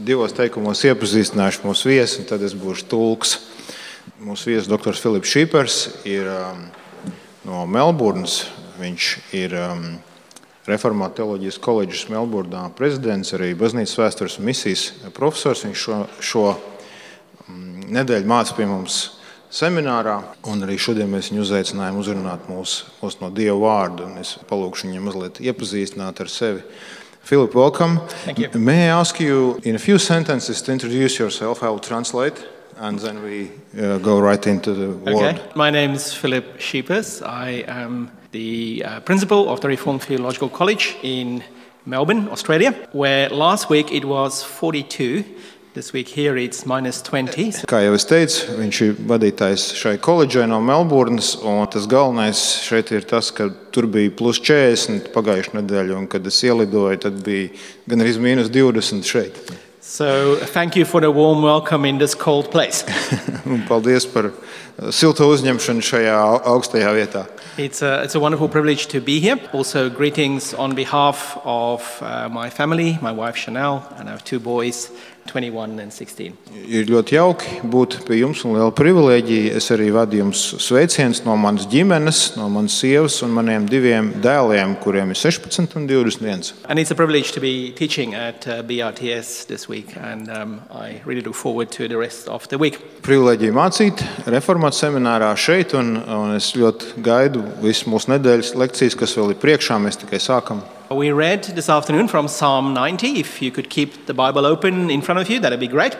divos teikumos iepazīstināšu mūsu viesi, un tad es būšu tulks. Mūsu viesis doktors Filips Šīpers ir no Melburnas. Viņš ir Reformātu teoloģijas koledžas Melburnā prezidents, arī baznīcas vēstures un misijas profesors. Viņš šo nedēļu māca pie mums seminārā, un arī šodien mēs viņu uzaicinājām uzrunāt mūs no Dieva vārda. Un es palūkšu viņam mazliet iepazīstināt ar sevi. Philip, welcome. Thank you. May I ask you in a few sentences to introduce yourself? I will translate, and then we go right into the word. Okay. My name is Philip Šīpers. I am the principal of the Reformed Theological College in Melbourne, Australia, where last week it was 42. This week here it's minus 20. Kā jau es teicu, viņš ir vadītājs šai koledžai no Melburnas, un tas galvenais šeit ir tas, ka tur bija plus 40 pagājušajā nedēļā, un kad es ielidoju, tad bija gan arī minus 20 šeit. So thank you for the warm welcome in this cold place. Un paldies par silto uzņemšanu šajā augstajā vietā. It's a wonderful privilege to be here. Also greetings on behalf of my family, my wife Chanel, and I have two boys, 21 and 16. Ir ļoti jauki būt pie jums un liela privilēģija. Es arī vadu jums sveicienus no manas ģimenes, no manas sievas un maniem diviem dēliem, kuriem ir 16 un 21. And it's a privilege to be teaching at BRTS this week, and I really look forward to the rest of the week. Privilēģija mācīt reformātu seminārā šeit, un es ļoti gaidu visu mūsu nedēļas lekcijas, kas vēl ir priekšā. Mēs tikai sākam. We read this afternoon from Psalm 90. If you could keep the Bible open in front of you, that would be great.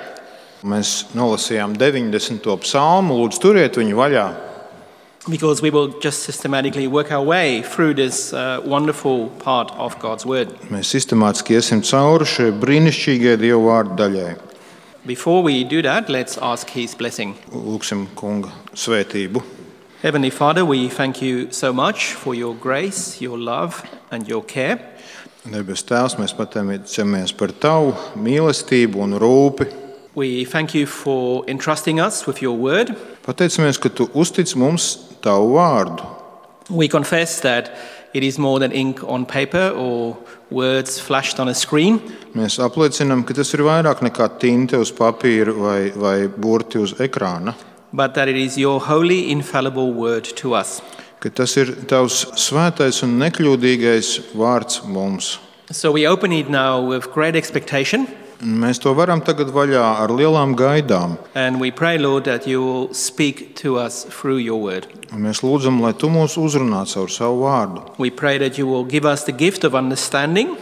Mēs nolasījām 90. psalmu. Lūdzu, turiet viņu vaļā. Because we will just systematically work our way through this wonderful part of God's Word. Mēs sistemātiski iesim cauri šai brīnišķīgajai Dieva vārda daļai. Before we do that, let's ask His blessing. Lūksim Kunga svētību. Heavenly Father, we thank you so much for your grace, your love and your care. Debes Tēvs, mēs pateicamies par tavu mīlestību un rūpi. We thank you for entrusting us with your word. Pateicamies, ka tu uztic mums tavu vārdu. We confess that it is more than ink on paper or words flashed on a screen. Mēs apliecinām, ka tas ir vairāk nekā tinte uz papīra vai burti uz ekrāna. But that it is your holy, infallible word to us. Ka tas ir tavs svētais un nekļūdīgais vārds mums. So we open it now with great expectation. Mēs to varam tagad vaļā ar lielām gaidām. And we pray, Lord, that you will speak to us through your word. Un mēs lūdzam, lai tu mūs uzrunā caur savu vārdu. We pray that you will give us the gift of understanding.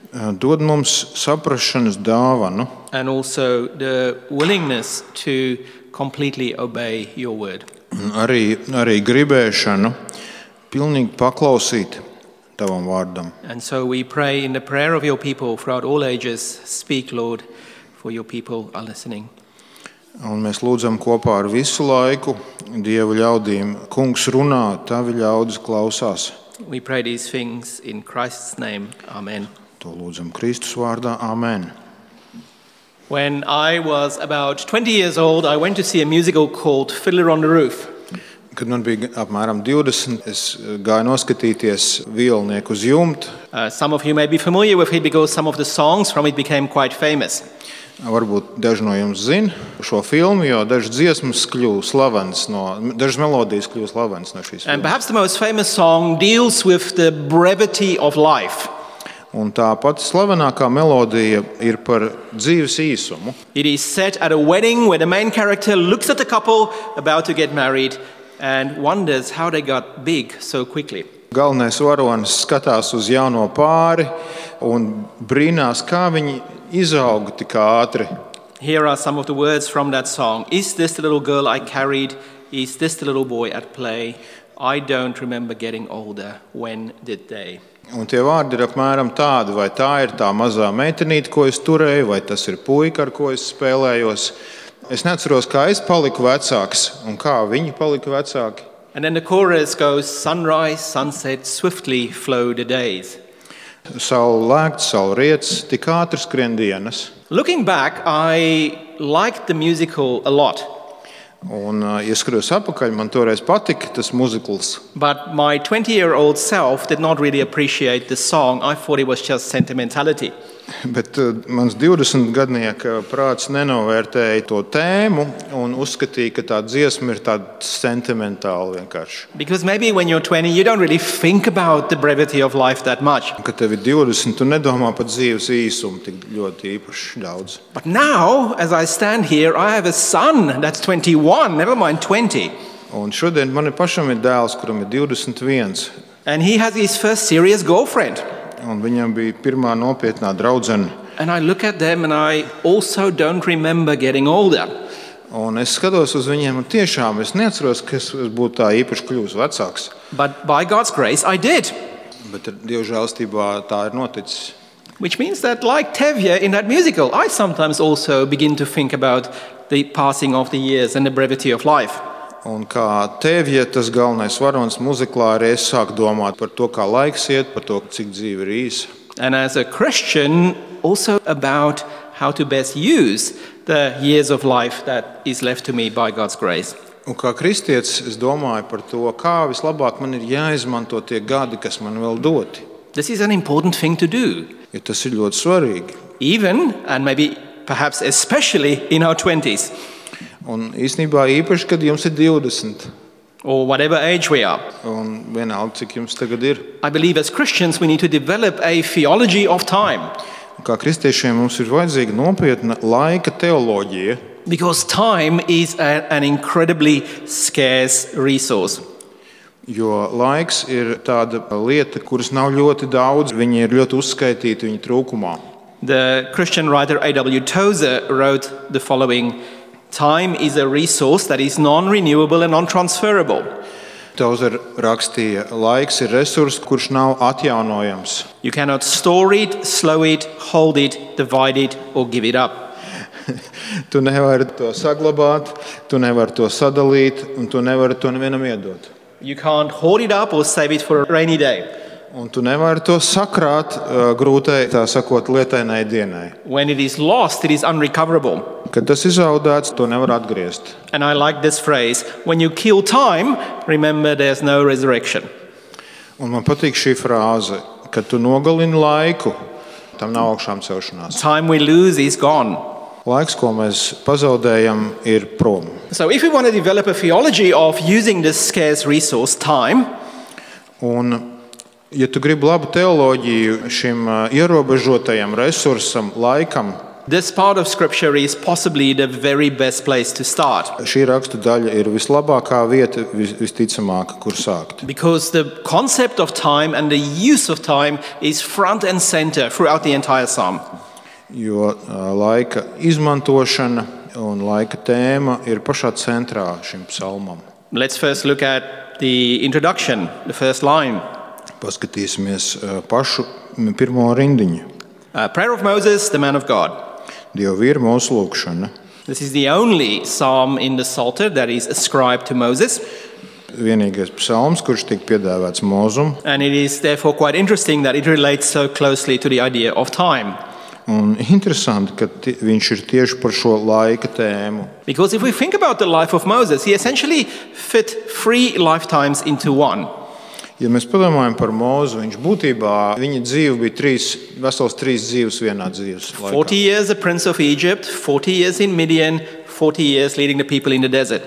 Dod mums saprašanas dāvanu. And also the willingness to completely obey your word. Arī gribēšanu pilnīgi paklausīt tavam vārdam. And so we pray in the prayer of your people throughout all ages, speak, Lord, for your people are listening. Un mēs lūdzam kopā ar visu laiku Dieva ļaudīm. Kungs runā, tavi ļaudis klausās. We pray these things in Christ's name. Amen. To lūdzam Kristus vārdā. Amen. When I was about 20 years old, I went to see a musical called Fiddler on the Roof. Kad man bija apmēram 20, es gāju noskatīties Vīlnieku uz jumta. Some of you may be familiar with it because some of the songs from it became quite famous. Varbūt daži no jums zina šo filmu, jo dažas dziesmas kļuva slavenas dažas melodijas kļuva slavenas no šīs filmas. And perhaps the most famous song deals with the brevity of life. Un tā pati slavenākā melodija ir par dzīves īsumu. It is set at a wedding where the main character looks at the couple about to get married and wonders how they got big so quickly. Galvenais varonis skatās uz jauno pāri un brīnās, kā viņi izauga tik ātri. Here are some of the words from that song. Is this the little girl I carried? Is this the little boy at play? I don't remember getting older. When did they? Un tie vārdi ir apmēram tādi, vai tā ir tā mazā meitenīte, ko es turēju, vai tas ir puika, ar ko es spēlējos. Es neatceros, kā es paliku vecāks un kā viņi palika vecāki. And then the chorus goes, sunrise, sunset, swiftly flow the days. Saula lēkt, saula riec, tik ātri skrien dienas. Looking back, I liked the musical a lot. Un, ja skatos atpakaļ, man toreiz patika tas muzikls. But my 20-year-old self did not really appreciate the song. I thought it was just sentimentality. Bet mans 20-gadnieka prāts nenovērtēja to tēmu un uzskatīja, ka tā dziesma ir tāda sentimentāla vienkārši. Because maybe when you're 20, you don't really think about the brevity of life that much. Kad tev ir 20, tu nedomā par dzīves īsumu tik ļoti īpaši daudz. But now, as I stand here, I have a son that's 21, never mind 20. Un šodien man pašam ir dēls, kuram ir 21. And he has his first serious girlfriend. Un viņam bija pirmā nopietnā draudzene. And I look at them and I also don't remember getting older. Un es skatos uz viņiem un tiešām es neatceros, ka es būtu tā īpaši kļuvis vecāks. But by God's grace, I did. Bet Dieva žēlstībā tā ir noticis. Which means that, like Tevye in that musical, I sometimes also begin to think about the passing of the years and the brevity of life. Un kā Tevye, tas galvenais varonis muziklā, arī es sāku domāt par to, kā laiks iet, par to, cik dzīve ir īsa. And as a Christian, also about how to best use the years of life that is left to me by God's grace. Un kā kristietis, es domāju par to, kā vislabāk man ir jāizmanto tie gadi, kas man vēl doti. This is an important thing to do. Jo tas ir ļoti svarīgi. Even, and maybe perhaps especially in our 20s. Un īstenībā īpaši, kad jums ir 20. Or whatever age we are. Un vienalga, cik jums tagad ir. I believe as Christians we need to develop a theology of time. Kā kristiešiem mums ir vajadzīga nopietna laika teoloģija. Because time is an incredibly scarce resource. Jo laiks ir tāda lieta, kuras nav ļoti daudz, viņi ir ļoti uzskaitīti viņa trūkumā. The Christian writer A.W. Tozer wrote the following: Time is a resource that is non-renewable and non-transferable. Tozer rakstīja, laiks ir resurs, kurš nav atjaunojams. You cannot store it, slow it, hold it, divide it or give it up. Tu nevari to saglabāt, tu nevari to sadalīt un tu nevari to nevienam iedot. You can't hoard it up or save it for a rainy day. Un tu nevari to sakrāt grūtai, tā sakot, lietainai dienai. When it is lost, it is unrecoverable. Kad tas ir zaudēts, to nevar atgriezt. And I like this phrase: when you kill time, remember there's no resurrection. Un man patīk šī frāze, kad tu nogalini laiku, tam nav augšām celšanās. Time we lose is gone. Laiks, ko mēs pazaudējam, ir prom. So if we want to develop a theology of using this scarce resource, time, un ja tu gribi labu teoloģiju šim ierobežotajam resursam, laikam, this part of Scripture is possibly the very best place to start. Šī rakstu daļa ir vislabākā vieta, visticamākā, kur sākt. Because the concept of time and the use of time is front and center throughout the entire psalm. Jo laika izmantošana un laika tēma ir pašā centrā šim psalmam. Let's first look at the introduction, the first line. Paskatīsimies pašu pirmo rindiņu. Prayer of Moses, the man of God. Dieva vīra mūsu lūgšana. This is the only psalm in the Psalter that is ascribed to Moses. Vienīgais psalms, kurš tika piedāvāts Mozum. And it is therefore quite interesting that it relates so closely to the idea of time. Un interesanti, ka viņš ir tieši par šo laika tēmu. Because if we think about the life of Moses, he essentially fit 3 lifetimes into one. Ja mēs padomājam par Mozu, viņš būtībā, viņa dzīve bija vesels 3 dzīves vienā dzīves laikā. 40 years a prince of Egypt, 40 years in Midian, 40 years leading the people in the desert.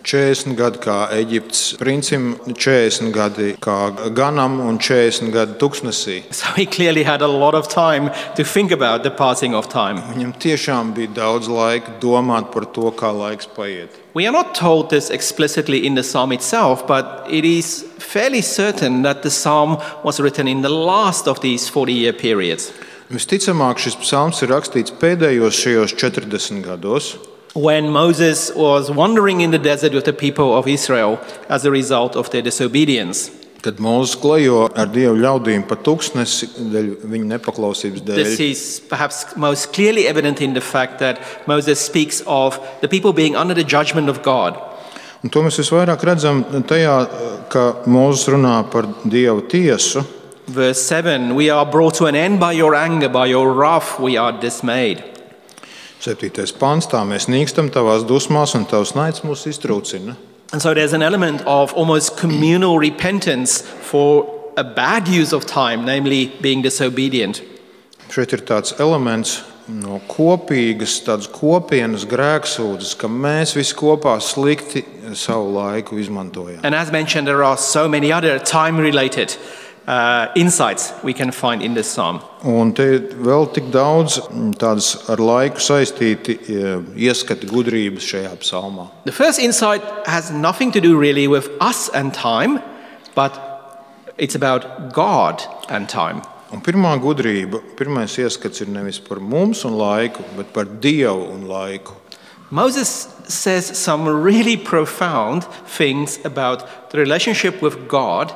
40 gadi kā Eģiptes princim, 40 gadi kā ganam un 40 gadi tuksnesī. So he clearly had a lot of time to think about the passing of time. Viņam tiešām bija daudz laika domāt par to, kā laiks paiet. We are not told this explicitly in the psalm itself, but it is fairly certain that the psalm was written in the last of these 40-year periods. Visticamāk, šis psalms ir rakstīts pēdējos šajos 40 gados. When Moses was wandering in the desert with the people of Israel as a result of their disobedience. Kad Mozus klejo ar Dievu ļaudīm pa tuksnesi dēļ viņa nepaklausības dēļ. This is perhaps most clearly evident in the fact that Moses speaks of the people being under the judgment of God. Un to mēs visvairāk redzam tajā, ka Mozus runā par Dieva tiesu. Verse 7, we are brought to an end by your anger, by your wrath we are dismayed. 7. pants, tā mēs nīkstam tavās dusmās un tavs naids mūs iztrūcina. And so there's an element of almost communal repentance for a bad use of time, namely being disobedient. šeit ir tāds elements no kopīgas, tādas kopienas grēksūdzes, ka mēs visi kopā slikti savu laiku izmantojam. And as mentioned, there are so many other time-related insights we can find in this psalm. Un te vēl tik daudz tādas ar laiku saistīti ieskati gudrības šajā psalmā. The first insight has nothing to do really with us and time, but it's about God and time. Un pirmā gudrība, pirmais ieskats ir nevis par mums un laiku, bet par Dievu un laiku. Moses says some really profound things about the relationship with God,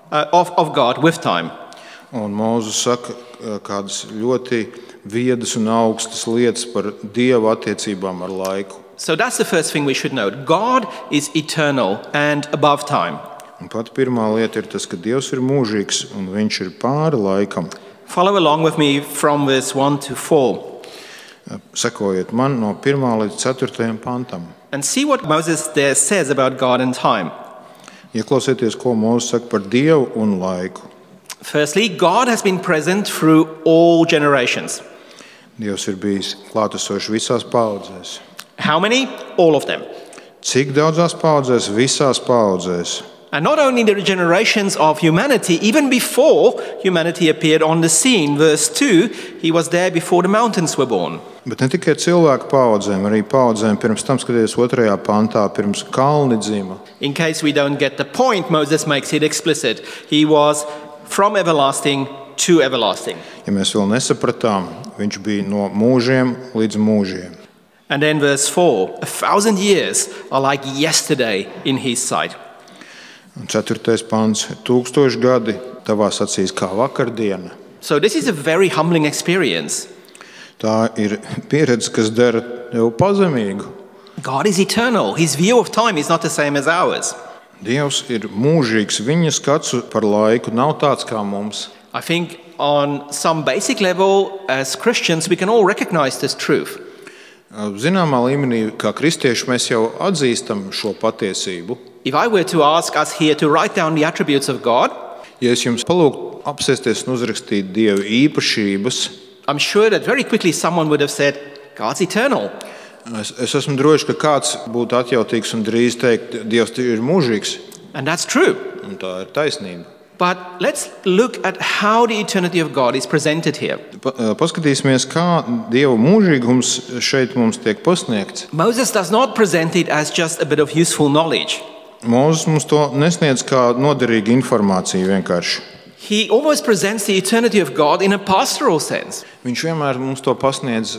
of God with time. Un Mūzes saka kādas ļoti viedas un augstas lietas par Dieva attiecībām ar laiku. So that's the first thing we should note. God is eternal and above time. Un pat pirmā lieta ir tas, ka Dievs ir mūžīgs un viņš ir pāri laikam. Follow along with me from verse 1 to 4. Sekojiet man no 1. līdz 4. pantam. And see what Moses there says about God and time. Ieklausieties, ko Mūzes saka par Dievu un laiku. Firstly, God has been present through all generations. Dievs ir bijis klātesošs visās paaudzēs. How many? All of them. Cik daudzās paaudzēs? Visās paaudzēs. And not only the generations of humanity, even before humanity appeared on the scene. Verse 2, he was there before the mountains were born. Bet ne tikai cilvēku paaudzēm, arī paaudzēm pirms tam, skaties 2. pantā, pirms kalni dzima. In case we don't get the point, Moses makes it explicit. He was from everlasting to everlasting. Ja mēs vēl nesapratām, viņš bija no mūžiem līdz mūžiem. And then verse 4, 1,000 years are like yesterday in his sight. Un 4. pants, 1000 gadi tavās acīs kā vakardiena. So this is a very humbling experience. Tā ir pieredze, kas dara tev pazemīgu. God is eternal. His view of time is not the same as ours. Dievs ir mūžīgs, viņa skats par laiku nav tāds kā mums. I think on some basic level, as Christians, we can all recognize this truth. Zināmā līmenī, kā kristieši, mēs jau atzīstam šo patiesību. If I were to ask us here to write down the attributes of God, ja es jums palūgtu apsēsties un uzrakstīt Dieva īpašības, I'm sure that very quickly someone would have said, God's eternal. Es esmu drošs, ka kāds būtu atjautīgs un drīz teikt, Dievs ir mūžīgs. And that's true. Un tā ir taisnība. But let's look at how the eternity of God is presented here. Paskatīsimies, kā Dieva mūžīgums šeit mums tiek pasniegts. Moses does not present it as just a bit of useful knowledge. Mūzes mums to nesniedz kā noderīgu informāciju vienkārši. He almost presents the eternity of God in a pastoral sense. Viņš vienmēr mums to pasniedz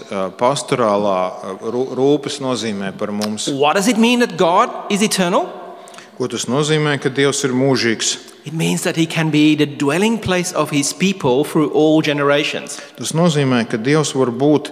pastorālā rūpes nozīmē par mums. What does it mean that God is eternal? Ko tas nozīmē, ka Dievs ir mūžīgs? It means that he can be the dwelling place of his people through all generations. Tas nozīmē, ka Dievs var būt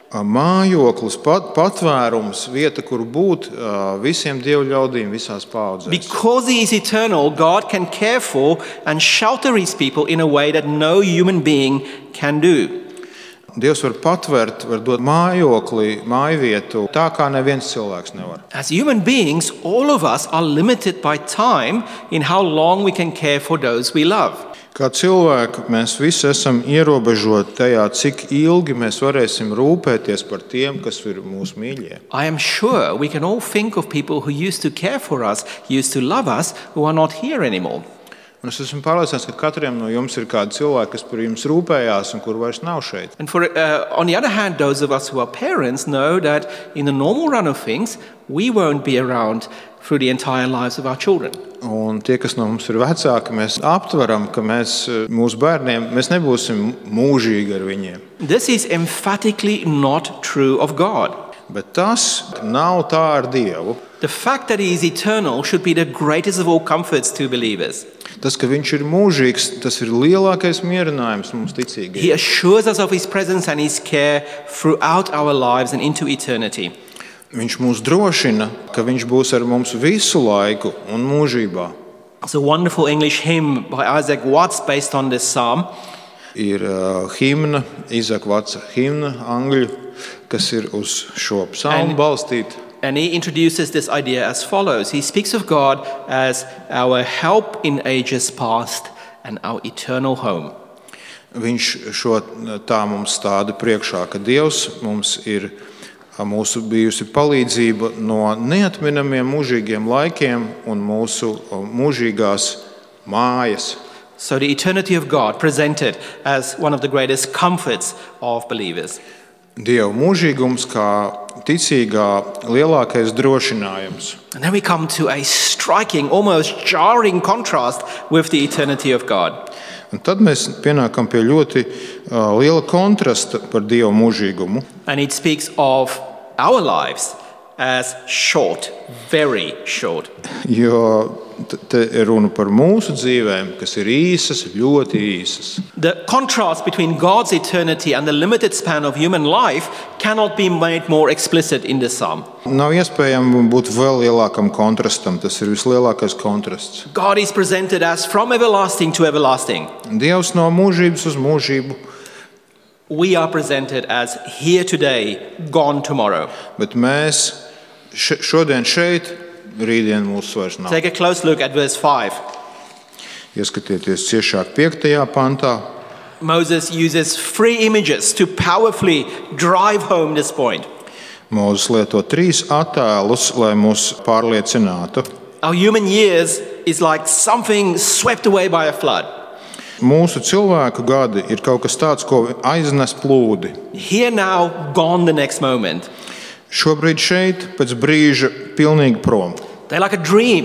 mājoklis, patvērums, vieta, kur būt visiem Dieva ļaudīm visās paaudzēs. Because he is eternal, God can care for and shelter his people in a way that no human being can do. Dievs var patvert, var dot mājokli, mājvietu, tā kā neviens cilvēks nevar. As human beings, all of us are limited by time in how long we can care for those we love. Kā cilvēki, mēs visi esam ierobežoti tajā, cik ilgi mēs varēsim rūpēties par tiem, kas ir mūsu mīļie. I am sure we can all think of people who used to care for us, used to love us, who are not here anymore. Un es esmu pārliecināts, ka katram no jums ir kādi cilvēki, kas par jums rūpējās un kur vairs nav šeit. And on the other hand, those of us who are parents know that in the normal run of things, we won't be around through the entire lives of our children. Un tie, kas no mums ir vecāki, mēs aptveram, ka mūsu bērniem, mēs nebūsim mūžīgi ar viņiem. This is emphatically not true of God. Bet tas nav tā ar Dievu. The fact that he is eternal should be the greatest of all comforts to believers. Tas, ka viņš ir mūžīgs, tas ir lielākais mierinājums mums ticīgiem. He assures us of his presence and his care throughout our lives and into eternity. Viņš mūs drošina, ka viņš būs ar mums visu laiku un mūžībā. It's a wonderful English hymn by Isaac Watts based on this psalm. Ir himna, Isaac Watts himna angļu, kas ir uz šo psalmu balstīta. And he introduces this idea as follows. He speaks of God as our help in ages past and our eternal home. Viņš šo tā mums stāda priekšā, ka Dievs mums ir mūsu bijusi palīdzība no neatminamiem mūžīgiem laikiem un mūsu mūžīgās mājas. So the eternity of God presented as one of the greatest comforts of believers. Dieva mūžīgums kā ticīgā lielākais drošinājums. And then we come to a striking, almost jarring contrast with the eternity of God. Un tad mēs pienākam pie ļoti liela kontrasta par Dieva mūžīgumu. And it speaks of our lives as short, very short. Jo te ir runa par mūsu dzīvēm, kas ir īsas, ļoti īsas. The contrast between God's eternity and the limited span of human life cannot be made more explicit in this psalm. Nav iespējams būt vēl lielākam kontrastam. Tas ir vislielākais kontrasts. God is presented as from everlasting to everlasting. Dievs no mūžības uz mūžību. We are presented as here today, gone tomorrow. Bet mēs šodien šeit, rītdien mūsu vairs nav. Take a close look at verse 5. Ieskatieties ciešāk 5. pantā. Moses uses three images to powerfully drive home this point. Mūzes lieto 3 attēlus, lai mūs pārliecinātu. Our human years is like something swept away by a flood. Mūsu cilvēku gadi ir kaut kas tāds, ko aiznes plūdi. Here now, gone the next moment. Šobrīd šeit, pēc brīža, pilnīgi prom. They're like a dream.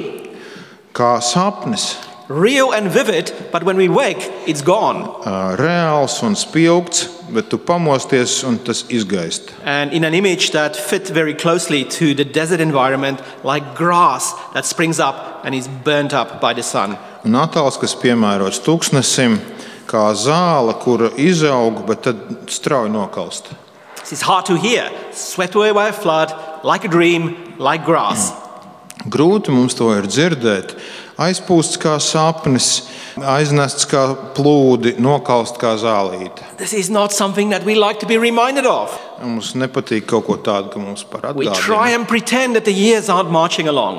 Kā sapnis. Real and vivid, but when we wake, it's gone. Reāls un spilgts, bet tu pamosties un tas izgaist. And in an image that fit very closely to the desert environment, like grass that springs up and is burnt up by the sun. Un attēls, kas piemērots tūkstnesim, kā zāle, kura izaug, bet tad strauji nokalst. This is hard to hear. Swept away by a flood, like a dream, like grass. Grūti mums to ir dzirdēt. Aizpūsts kā sapnis, aiznests kā plūdi, nokalst kā zālīte. This is not something that we like to be reminded of. Mums nepatīk kaut ko tādu, ka mums par We atgādina. try and pretend that the years aren't marching along.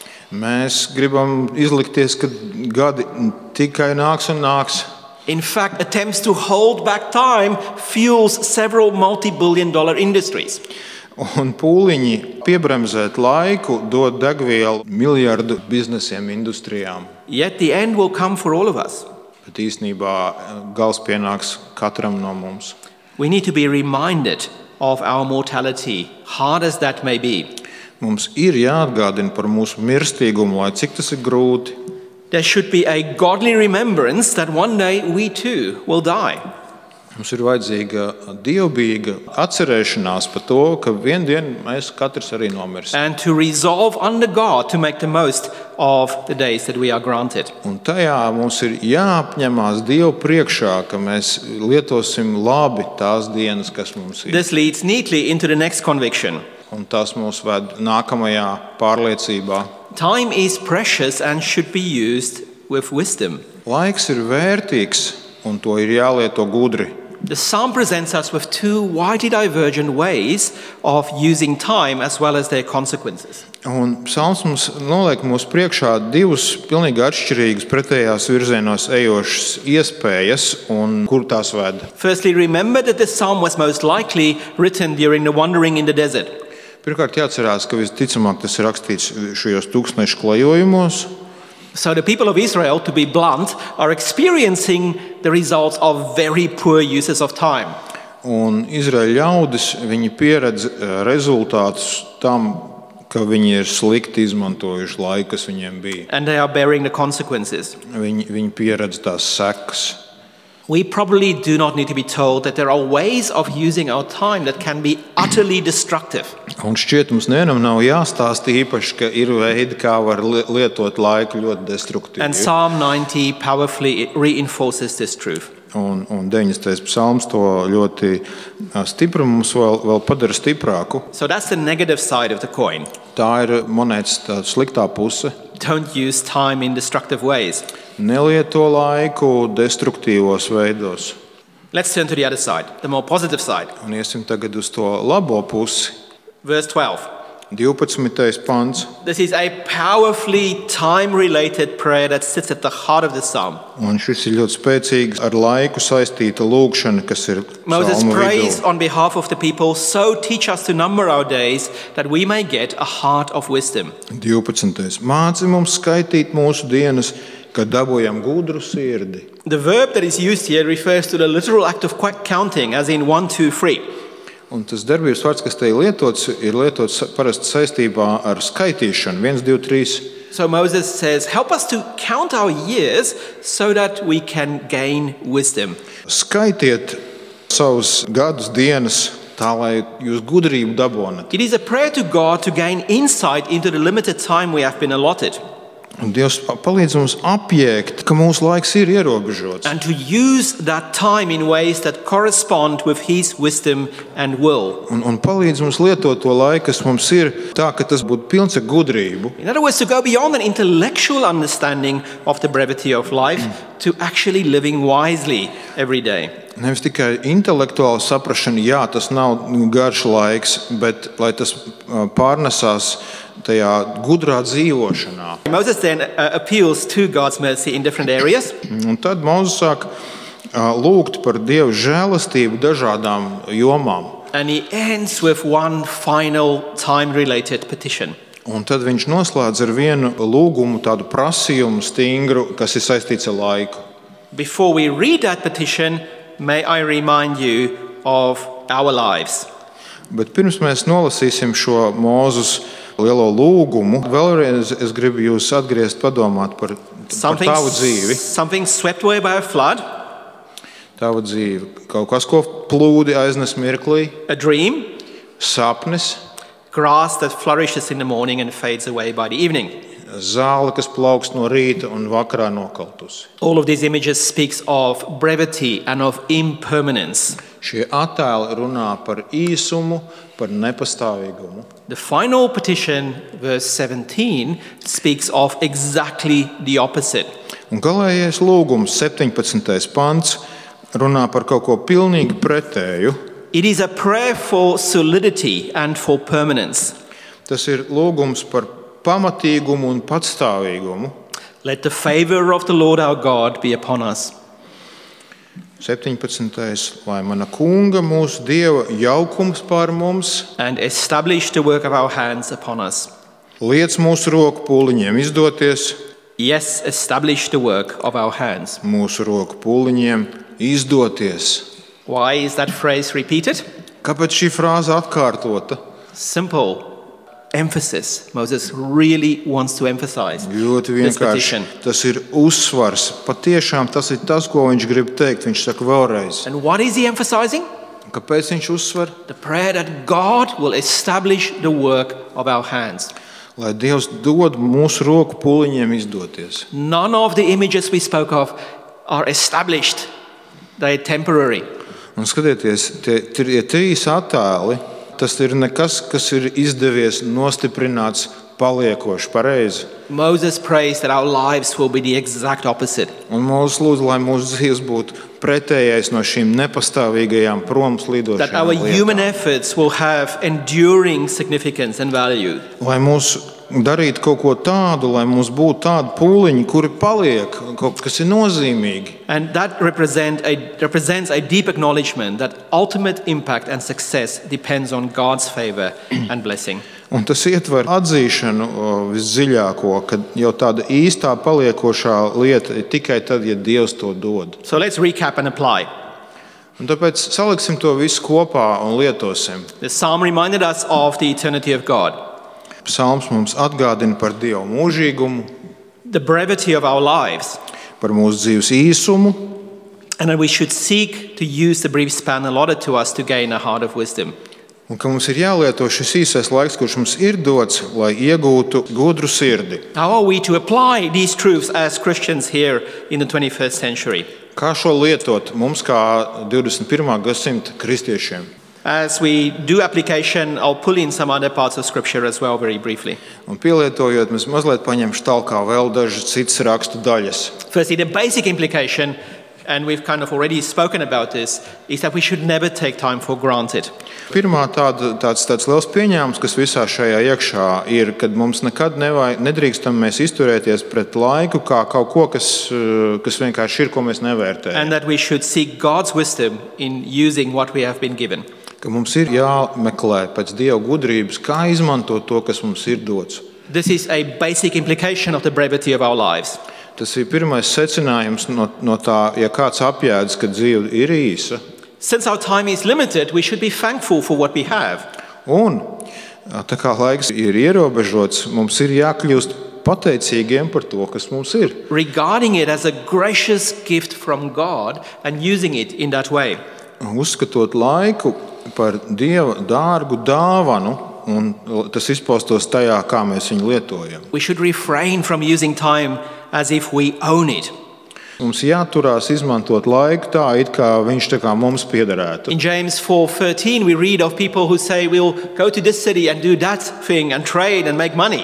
Mēs gribam izlikties, ka gadi tikai nāks un nāks. In fact, attempts to hold back time fuels several multi-billion-dollar industries. Un pūliņi piebremzēt laiku dod degvielu miljardu biznesiem, industrijām. Yet the end will come for all of us. Bet īstenībā gals pienāks katram no mums. We need to be reminded of our mortality, hard as that may be. Mums ir jāatgādina par mūsu mirstīgumu, lai cik tas ir grūti. There should be a godly remembrance that one day we too will die. Mums ir vajadzīga dievbijīga atcerēšanās par to, ka vienu dienu mēs katrs arī nomirsim. And to resolve under God to make the most of the days that we are granted. Un tajā mums ir jāapņemās Dievu priekšā, ka mēs lietosim labi tās dienas, kas mums ir. This leads neatly into the next conviction. Un tas mūs ved nākamajā pārliecībā. Time is precious and should be used with wisdom. Laiks ir vērtīgs, un to ir jālieto gudri. The psalm presents us with two widely divergent ways of using time as well as their consequences. Un psalms mums noliek mūsu priekšā divas pilnīgi atšķirīgas pretējās virzienos ejošas iespējas un kur tās ved. Firstly, remember that this psalm was most likely written during the wandering in the desert. Pirmkārt, jāatcerās, ka visticamāk tas ir rakstīts šajos tūkstnešu klajojumos. So the people of Israel, to be blunt, are experiencing the results of very poor uses of time. Un Izraēļa ļaudis, viņi pieredz rezultātus tam, ka viņi ir slikti izmantojuši laiku, kas viņiem bija. And they are bearing the consequences. Viņi pieredz tās sekas. We probably do not need to be told that there are ways of using our time that can be utterly destructive. Un šķiet, mums nevienam nav jāstāsta īpaši, ka ir veidi, kā var lietot laiku ļoti destruktīvi. And Psalm 90 powerfully reinforces this truth. Un 90. psalms to ļoti stipri mums vēl padara stiprāku. So that's the negative side of the coin. Tā ir monētas tā sliktā puse. Don't use time in destructive ways. Nelieto laiku destruktīvos veidos. Let's turn to the other side, the more positive side. Un iesim tagad uz to labo pusi. Verse 12. 12. pants. This is a powerfully time-related prayer that sits at the heart of the psalm. Un šis ir ļoti spēcīgs ar laiku saistīta lūgšana, kas ir Moses psalma prays vidū. on behalf of the people, so teach us to number our days that we may get a heart of wisdom. 12. Māci mums skaitīt mūsu dienas, kad dabūjam gudru sirdi. The verb that is used here refers to the literal act of counting, as in 1, 2, 3. Un tas darbības vārds, kas te ir lietots parasti saistībā ar skaitīšanu. 1, 2, 3. So Moses says, help us to count our years so that we can gain wisdom. Skaitiet savus gadus, dienas, tā lai jūs gudrību dabonat. It is a prayer to God to gain insight into the limited time we have been allotted. Un Dievs palīdz mums apjēgt, ka mūsu laiks ir ierobežots. And to use that time in ways that correspond with His wisdom and will. Un palīdz mums lietot to laiku, kas mums ir, tā, ka tas būtu pilns ar gudrību. In other words, to go beyond an intellectual understanding of the brevity of life to actually living wisely every day. Nevis tikai intelektuāla saprašana, jā, tas nav garš laiks, bet lai tas pārnesās tajā gudrā dzīvošanā. Moses then appeals to God's mercy in different areas. Un tad Mozus sāk lūgt par Dieva žēlastību dažādām jomām. And he ends with one final time-related petition. Un tad viņš noslēdz ar vienu lūgumu, tādu prasījumu stingru, kas ir saistīts ar laiku. Before we read that petition, may I remind you of our lives. Bet pirms mēs nolasīsim šo Mozus lielo lūgumu, vēlreiz es gribu jūs atgriezt padomāt par tavu dzīvi. Something swept away by a flood. Tavu dzīvi. Kaut kas, ko plūdi aiznes mirklī. A dream. Sapnis. Grass that flourishes in the morning and fades away by the evening. Zāle, kas plaukst no rīta un vakarā nokaltusi. All of these images speaks of brevity and of impermanence. Šie attēli runā par īsumu, par nepastāvīgumu. The final petition, verse 17, speaks of exactly the opposite. Un galējais lūgums, 17. pants, runā par kaut ko pilnīgi pretēju. It is a prayer for solidity and for permanence. Tas ir lūgums par pamatīgumu un patstāvīgumu. Let the favor of the Lord our God be upon us. 17. Lai mana kunga, mūsu Dieva jaukums pār mums, And establish the work of our hands upon us. liec mūsu roku pūliņiem izdoties, Yes, establish the work of our hands. mūsu roku pūliņiem izdoties. Why is that phrase repeated? Kāpēc šī frāze atkārtota? Simple emphasis. Moses really wants to emphasize Ļoti this vienkārši. petition. Tas ir uzsvars. Patiešām tas ir tas, ko viņš grib teikt. Viņš saka vēlreiz. And what is he emphasizing? Kāpēc viņš uzsver? The prayer that God will establish the work of our hands. Lai Dievs dod mūsu roku pūliņiem izdoties. None of the images we spoke of are established. They are temporary. Un skatieties, tie trīs attēli, tas ir nekas, kas ir izdevies nostiprināts paliekoši pareizi. Moses prays that our lives will be the exact opposite. Un Mozus lūdz, lai mūsu dzīves būtu pretējais no šīm nepastāvīgajām proms That our lidošajām human lietām. efforts will have enduring significance and value. Lai mūs darītu kaut ko tādu, lai mums būtu tādi pūliņi, kuri paliek, kaut kas ir nozīmīgi. And that represents a deep acknowledgement that ultimate impact and success depends on God's favor and blessing. Un tas ietver atzīšanu visdziļāko, ka jau tāda īstā paliekošā lieta ir tikai tad, ja Dievs to dod. So let's recap and apply. Un tāpēc saliksim to visu kopā un lietosim. The psalm reminded us of the eternity of God, Psalms mums atgādina par Dieva mūžīgumu, the brevity of our lives, par mūsu dzīves īsumu, and that we should seek to use the brief span allotted to us to gain a heart of wisdom. un ka mums ir jālieto šis īsais laiks, kurš mums ir dots, lai iegūtu gudru sirdi. How are we to apply these truths as Christians here in the 21st century? Kā šo lietot mums kā 21. gadsimta kristiešiem? As we do application, I'll pull in some other parts of Scripture as well very briefly. Un pielietojot, mēs mazliet paņemsim tālāk vēl dažas citas rakstu daļas. Firstly, the basic implication and we've kind of already spoken about this, is that we should never take time for granted. Pirmā tāds liels pieņēmums, kas visā šajā iekšā ir, kad mums nekad nedrīkstam mēs izturēties pret laiku kā kaut ko, kas vienkārši ir, ko mēs nevērtējam. And that we should seek God's wisdom in using what we have been given. Ka mums ir jāmeklē pēc Dieva gudrības, kā izmantot to, kas mums ir dots. This is a basic implication of the brevity of our lives. Tas ir pirmais secinājums no tā, ja kāds apjēdz, ka dzīve ir īsa. Since our time is limited, we should be thankful for what we have. Un tā kā laiks ir ierobežots, mums ir jākļūst pateicīgiem par to, kas mums ir. Regarding it as a gracious gift from God and using it in that way. Uzskatot laiku par Dieva dārgu dāvanu, un tas izpaustos tajā, kā mēs viņu lietojam. We should refrain from using time as if we own it. Mums jāturās izmantot laiku tā, it kā viņš tā kā mums piederētu. In James 4:13 we read of people who say we'll go to this city and do that thing and trade and make money.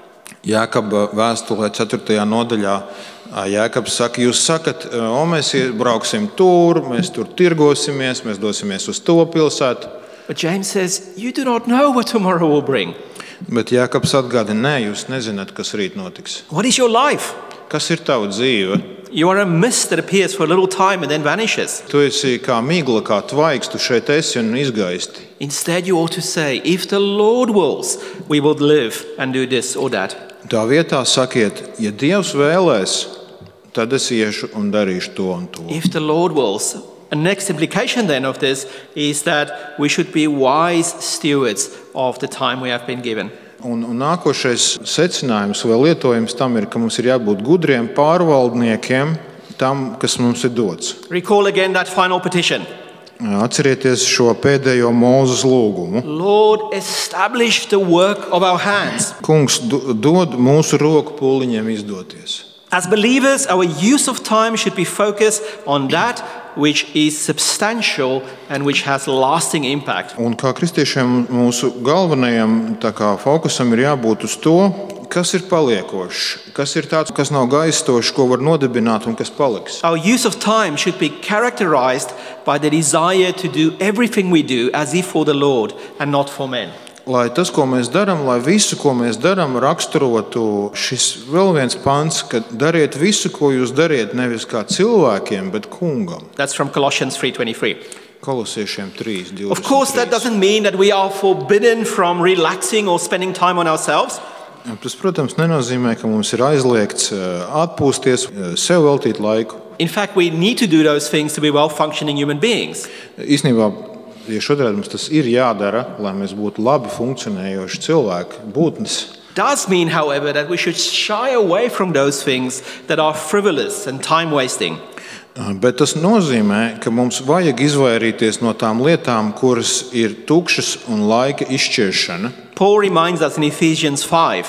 Jākaba vēstulē 4. nodaļā Jākabs saka, jūs sakat, mēs brauksim tur, mēs tur tirgosimies, mēs dosimies uz to pilsētu. But James says, you do not know what tomorrow will bring. Bet Jākabs atgādina, jūs nezināt, kas rīt notiks. What is your life? Kas ir tava dzīve? You are a mist that appears for a little time and then vanishes. Tu esi kā migla, kā tvaiks, tu šeit esi un izgaisti. Instead you ought to say, if the Lord wills, we will live and do this or that. Tā vietā sakiet, ja Dievs vēlēs, tad es iešu un darīšu to un to. If the Lord wills. The next implication then of this is that we should be wise stewards of the time we have been given. Un nākošais secinājums vai lietojums tam ir, ka mums ir jābūt gudriem pārvaldniekiem tam, kas mums ir dots. Recall again that final petition. Atcerieties šo pēdējo Mūzes lūgumu. Lord, establish the work of our hands. Kungs, dod mūsu roku pūliņiem izdoties. As believers, our use of time should be focused on that which is substantial and which has lasting impact. Un kā kristiešiem mūsu galvenajam fokusam ir jābūt uz to, kas ir paliekošs, kas ir tāds, kas nav gaistošs, ko var nodibināt un kas paliks. Our use of time should be characterized by the desire to do everything we do as if for the Lord and not for men. Lai tas, ko mēs darām, lai visu, ko mēs darām, raksturotu šis vēl viens pants, ka dariet visu, ko jūs dariet, nevis kā cilvēkiem, bet kungam. That's from Colossians 3:23. Kolosiešiem 3:23. Of course, that doesn't mean that we are forbidden from relaxing or spending time on ourselves. Tas, protams, nenozīmē, ka mums ir aizliegts atpūsties, sev veltīt laiku. In fact, we need to do those things to be well-functioning human beings. Īstenībā, ja šodien mums tas ir jādara, lai mēs būtu labi funkcionējoši cilvēki, būtnes. Does mean, however, that we should shy away from those things that are frivolous and time-wasting. Bet tas nozīmē, ka mums vajag izvairīties no tām lietām, kuras ir tukšas un laika izšķiršana. Paul reminds us in Ephesians 5.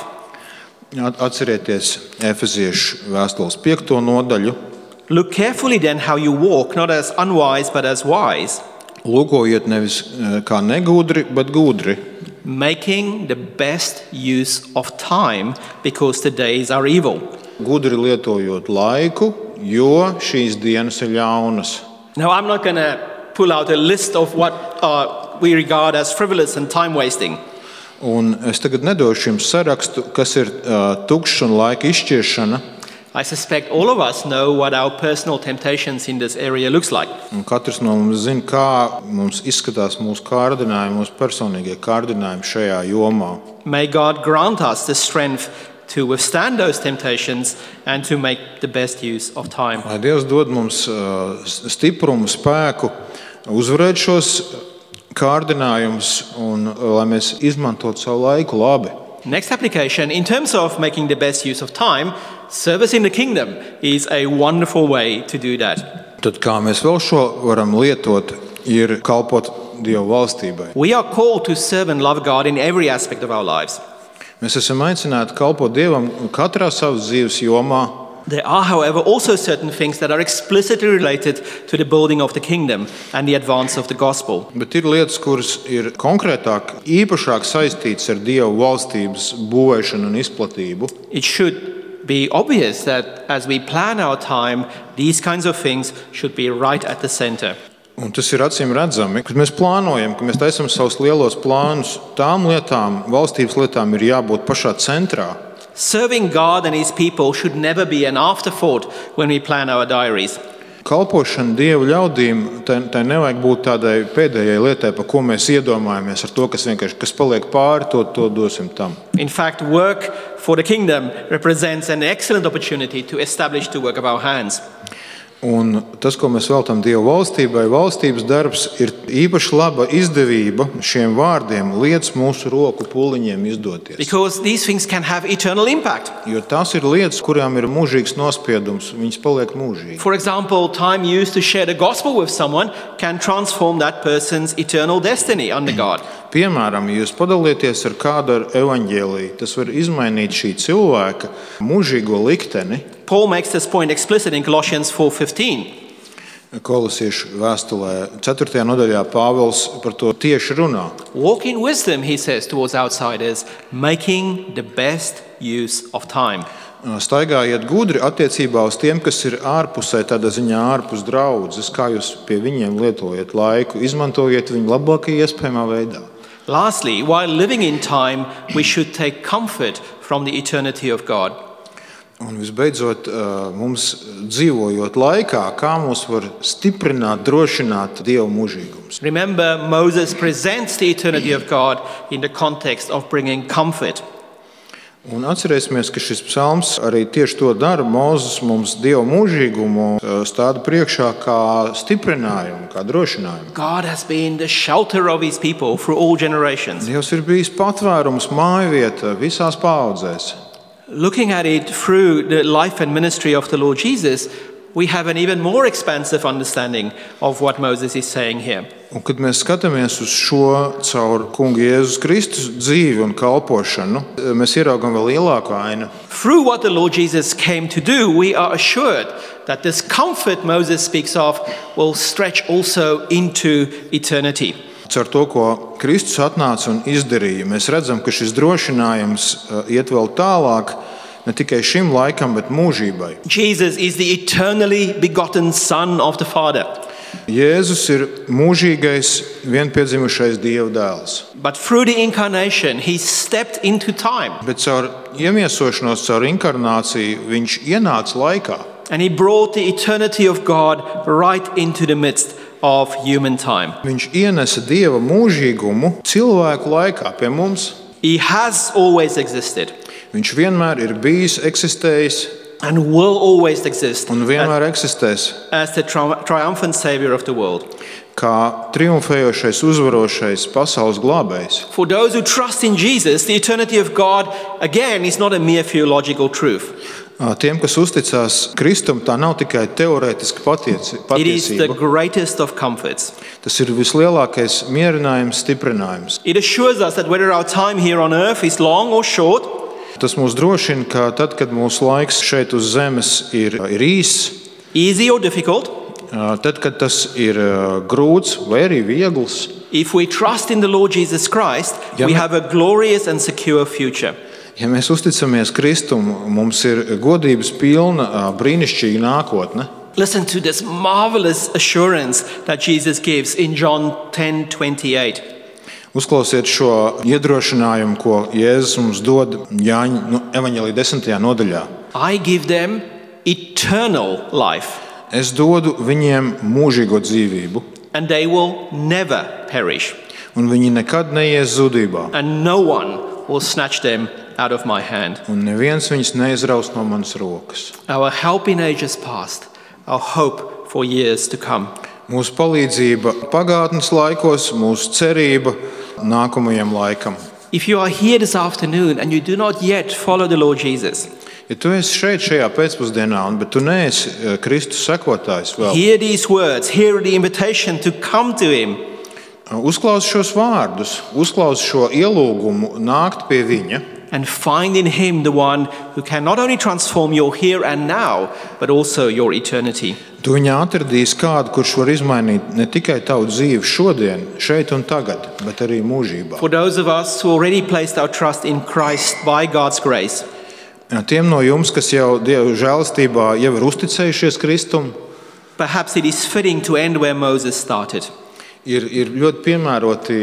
Atcerieties Efeziešu vēstules 5. nodaļu. Look carefully then how you walk, not as unwise but as wise. Lūkojiet nevis kā negudri, bet gudri. Making the best use of time because the days are evil. Gudri lietojot laiku, jo šīs dienas ir ļaunas. Now, I'm not going to pull out a list of what we regard as frivolous and time-wasting. Un es tagad nedošu jums sarakstu, kas ir tukšs un laika izšķiršana. I suspect all of us know what our personal temptations in this area looks like. Un katrs no mums zina, kā mums izskatās mūsu kārdinājumi, mūsu personīgie kārdinājumi šajā jomā. May God grant us the strength to withstand those temptations and to make the best use of time. Lai Dievs dod mums stiprumu, spēku, uzvarēt šos kārdinājumus un lai mēs izmantotu savu laiku labi. Next application, in terms of making the best use of time, service in the kingdom is a wonderful way to do that. Tad kā mēs vēl šo varam lietot, ir kalpot Dieva valstībai. We are called to serve and love God in every aspect of our lives. Mēs esam aicināti kalpot Dievam katrā savas dzīves jomā. There are, however, also certain things that are explicitly related to the building of the kingdom and the advance of the gospel. Bet ir lietas, kuras ir konkrētāk, īpašāk saistītas ar Dieva valstības būvēšanu un izplatību. It should be obvious that as we plan our time, these kinds of things should be right at the center. Un tas ir acīm redzami, kad mēs plānojam, ka mēs taisam savus lielos plānus, tām lietām, valstības lietām ir jābūt pašā centrā. Serving God and His people should never be an afterthought when we plan our diaries. Kalpošana Dievu ļaudīm, tai nevajag būt tādai pēdējai lietai, par ko mēs iedomājamies ar to, kas paliek pāri, to dosim tam. In fact, work for the kingdom represents an excellent opportunity to establish the work of our hands. Un tas, ko mēs veltam Dieva valstībai, valstības darbs, ir īpaši laba izdevība šiem vārdiem lietas mūsu roku pūliņiem izdoties. Because these things can have eternal impact. Jo tās ir lietas, kurām ir mūžīgs nospiedums, viņas paliek mūžīgi. For example, time used to share the gospel with someone can transform that person's eternal destiny under God. Piemēram, ja jūs padalieties ar kādu ar evaņģēliju, tas var izmainīt šī cilvēka mūžīgo likteni. Paul makes this point explicit in Colossians 4:15. Kolosiešu vēstulē 4. nodaļā Pāvils par to tieši runā. Walk in wisdom, he says, towards outsiders, making the best use of time. Staigājiet gudri attiecībā uz tiem, kas ir ārpusē, tādā ziņā ārpus draudzes, kā jūs pie viņiem lietojat laiku, izmantojiet viņu labākajā iespējamā veidā. Lastly, while living in time, we should take comfort from the eternity of God. Un visbeidzot, mums dzīvojot laikā, kā mūs var stiprināt, drošināt Dieva mūžīgums. Remember, Moses presents the eternity of God in the context of bringing comfort. Un atcerēsimies, ka šis psalms arī tieši to dara. Mūzes mums Dieva mūžīgumu stāda priekšā kā stiprinājumu, kā drošinājumu. God has been the shelter of His people through all generations. Dievs ir bijis patvērums, mājvieta visās paaudzēs. Looking at it through the life and ministry of the Lord Jesus, we have an even more expansive understanding of what Moses is saying here. Un, kad mēs skatāmies uz šo caur Kunga Jēzus Kristus dzīvi un kalpošanu, mēs ieraugam vēl lielāku ainu. Through what the Lord Jesus came to do, we are assured that this comfort Moses speaks of will stretch also into eternity. Caur to, ko Kristus atnāca un izdarīja, mēs redzam, ka šis drošinājums iet vēl tālāk, ne tikai šim laikam, bet mūžībai. Jesus is the eternally begotten Son of the Father. Jēzus ir mūžīgais vienpiedzimušais Dieva dēls. But through the incarnation, he stepped into time. Bet caur iemiesošanos, caur inkarnāciju, viņš ienāca laikā. And he brought the eternity of God right into the midst of human time. Viņš ienesa Dieva mūžīgumu cilvēku laikā pie mums. He has always existed. Viņš vienmēr ir bijis, eksistējis. And will always exist. Un vienmēr eksistēs. As the triumphant savior of the world. Kā triumfējošais, uzvarošais pasaules glābējs. For those who trust in Jesus, the eternity of God, again, is not a mere theological truth. Tiem, kas uzticās Kristum, tā nav tikai teorētiska patiesība. It is the greatest of comforts. Tas ir vislielākais mierinājums, stiprinājums. It assures us that whether our time here on earth is long or short, tas mūs drošina, ka tad, kad mūsu laiks šeit uz zemes ir īss, easy or difficult, tad, kad tas ir grūts vai arī viegls, if we trust in the Lord Jesus Christ, we have a glorious and secure future. Ja mēs uzticamies Kristum, mums ir godības pilna, brīnišķīga nākotne. Listen to this marvelous assurance that Jesus gives in John 10:28. Uzklausiet šo iedrošinājumu, ko Jēzus mums dod Jāņa evaņģēlija 10. nodaļā. I give them eternal life. Es dodu viņiem mūžīgo dzīvību. And they will never perish. Un viņi nekad neies zudībā. And no one will snatch them out of my hand. Un neviens viņus neizraus no manas rokas. Our help in ages past, our hope for years to come. Mūsu palīdzība pagātnes laikos, mūsu cerība nākamajam laikam. If you are here this afternoon and you do not yet follow the Lord Jesus, ja tu esi šeit šajā pēcpusdienā, bet tu neesi Kristus sekotājs vēl, hear these words, hear the invitation to come to Him. Uzklaus šos vārdus, uzklaus šo ielūgumu nākt pie viņa. And find in Him the one who can not only transform your here and now, but also your eternity. Tu viņā atradīsi kādu, kurš var izmainīt ne tikai tavu dzīvi šodien, šeit un tagad, bet arī mūžībā. For those of us who already placed our trust in Christ by God's grace, Tiem no jums, kas jau Dieva žēlastībā jau ir uzticējušies Kristum, perhaps it is fitting to end where Moses started. ir ļoti piemēroti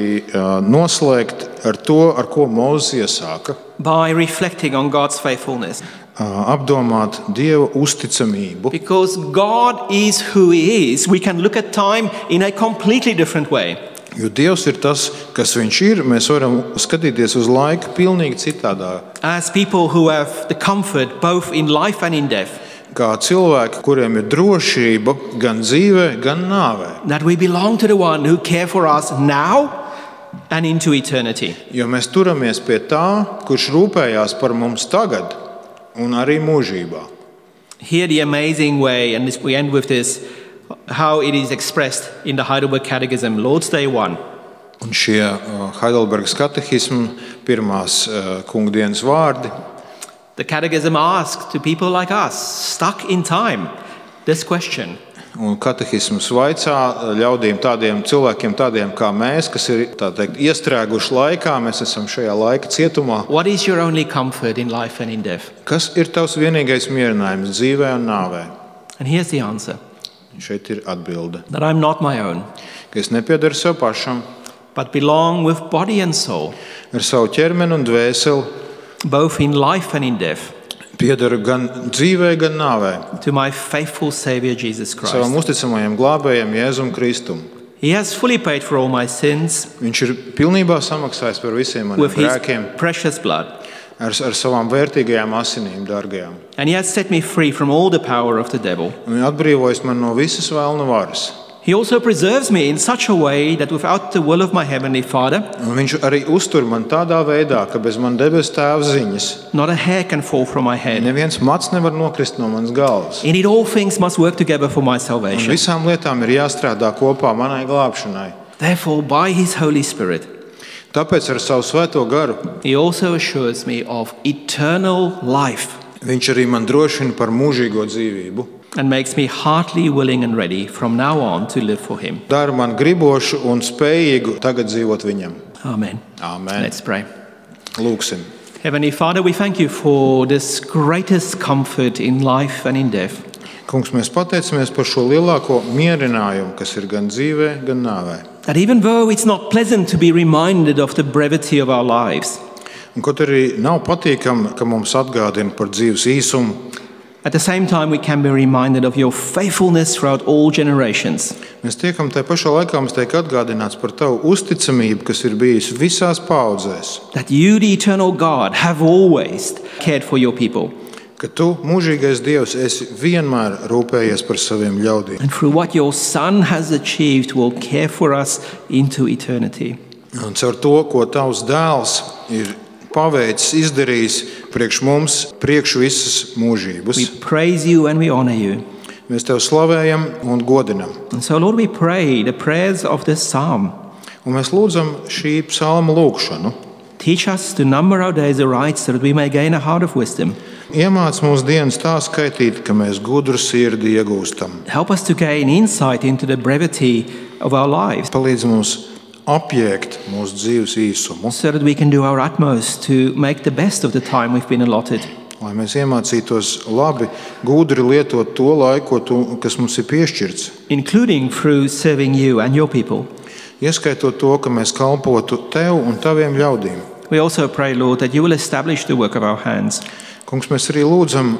noslēgt ar to, ar ko Mūzes iesāka. By reflecting on God's faithfulness. Apdomāt Dieva uzticamību. Because God is who He is, we can look at time in a completely different way. Jo Dievs ir tas, kas Viņš ir, mēs varam skatīties uz laiku pilnīgi citādā. As people who have the comfort both in life and in death. Kā cilvēki, kuriem ir drošība gan dzīvē, gan nāvē. That we belong to the one who cares for us now and into eternity. Jo mēs turamies pie tā, kurš rūpējās par mums tagad un arī mūžībā. Here the amazing way, and we end with this, how it is expressed in the Heidelberg Catechism, Lord's Day 1. Un šie Heidelbergas katehisma pirmās kungdienas vārdi. The Catechism asks to people like us, stuck in time, this question. Un katehisms vaicā ļaudīm tādiem cilvēkiem, tādiem kā mēs, kas ir tā teikt iestrēguši laikā, mēs esam šajā laika cietumā. What is your only comfort in life and in death? Kas ir tavs vienīgais mierinājums dzīvē un nāvē? And here's the answer. Šeit ir atbilde. That I'm not my own, Ka es nepiedaru sev pašam, but belong with body and soul, ar savu ķermeni un dvēseli, both in life and in death, piedaru gan dzīvē, gan nāvē. to my faithful Savior Jesus Savam Christ. uzticamajam glābējam Jēzum Kristum. He has fully paid for all my sins Viņš ir pilnībā samaksājis par visiem maniem with His grēkiem precious blood. ar savām vērtīgajām asinīm, dārgajām. And He has set me free from all the power of the devil. Un viņš atbrīvojas man no visas vēlna varas. He also preserves me in such a way that without the will of my Heavenly Father, Un viņš arī uztur man tādā veidā, ka bez man debes tēva ziņas not a hair can fall from my head. neviens mats nevar nokrist no manas galvas. Indeed, all things must work together for my Un salvation. visām lietām ir jāstrādā kopā manai glābšanai. Therefore, by His Holy Spirit, Tāpēc ar savu svēto garu He also assures me of eternal life viņš arī man drošina par mūžīgo dzīvību. and makes me heartily willing and ready from now on to live for Him. Dara man gribošu un spējīgu tagad dzīvot viņam. Amen. Āmen. Let's pray. Lūksim. Heavenly Father, we thank You for this greatest comfort in life and in death. Kungs, mēs pateicamies par šo lielāko mierinājumu, kas ir gan dzīvē, gan nāvē. That even though it's not pleasant to be reminded of the brevity of our lives, Un kaut arī nav patīkami, ka mums atgādina par dzīves īsumu, at the same time we can be reminded of Your faithfulness throughout all generations. mēs tiekam tajā pašā laikā, mums tiek atgādināts par tavu uzticamību, kas ir bijusi visās paudzēs. That You, the eternal God, have always cared for Your people. Ka tu, mūžīgais Dievs, esi vienmēr rūpējies par saviem ļaudīm. And through what Your Son has achieved, will care for us into eternity. Un caur to, ko tavs dēls ir paveicis, izdarījis priekš mums, priekš visas mūžības. We praise You and we honor You. Mēs tev slavējam un godinam. And so, Lord, we pray the prayers of this psalm. Un mēs lūdzam šī psalma lūgšanu. Teach us to number our days aright so that we may gain a heart of wisdom. Iemāc mūsu dienas tā skaitīt, ka mēs gudru sirdi iegūstam. Help us to gain insight into the brevity of our lives Palīdz mums apjēgt mūsu dzīves īsumu, so that we can do our utmost to make the best of the time we've been allotted. lai mēs iemācītos labi, gudri lietot to laiku, kas mums ir piešķirts. Including through serving You and Your people. Ieskaitot to, ka mēs kalpotu tev un taviem ļaudīm. We also pray, Lord, that You will establish the work of our hands. Kungs, mēs arī lūdzam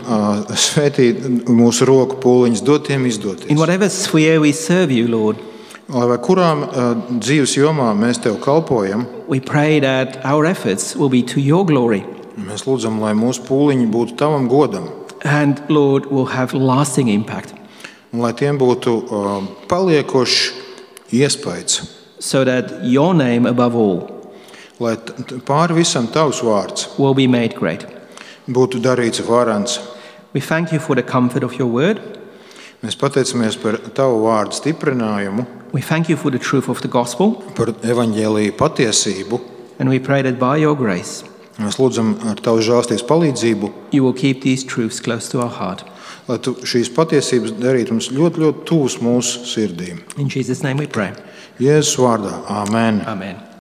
svētīt mūsu roku pūliņus, dot tiem In izdoties. whatever sphere we serve You, Lord, Lai vai kurām dzīves jomā mēs tev kalpojam, we pray that our efforts will be to Your glory. mēs lūdzam, lai mūsu pūliņi būtu tavam godam. And, Lord, will have lasting impact. Un lai tiem būtu paliekošs iespējas, So that Your name above all lai pāri visam tavs vārds will be made great. būtu darīts varants. We thank You for the comfort of Your word. Mēs pateicamies par tavu vārdu stiprinājumu, We thank You for the truth of the gospel. par evaņģēliju patiesību. And we pray that by Your grace, Mēs lūdzam ar tavu žēlstības palīdzību, You will keep these truths close to our heart. lai tu šīs patiesības darītu mums ļoti, ļoti tuvas mūsu sirdīm. In Jesus' name we pray. Jēzus vārdā. Āmen. Amen.